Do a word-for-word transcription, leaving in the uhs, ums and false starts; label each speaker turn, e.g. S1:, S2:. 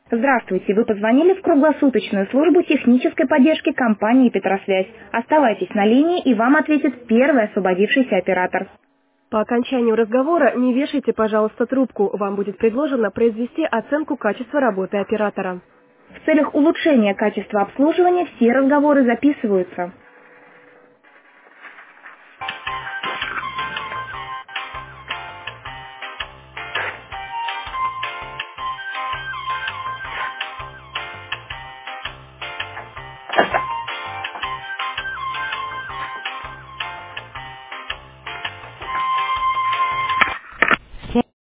S1: Здравствуйте, вы позвонили в круглосуточную службу технической поддержки компании «Петросвязь». Оставайтесь на линии, и вам ответит первый освободившийся оператор.
S2: По окончанию разговора не вешайте, пожалуйста, трубку. Вам будет предложено произвести оценку качества работы оператора.
S1: В целях улучшения качества обслуживания все разговоры записываются.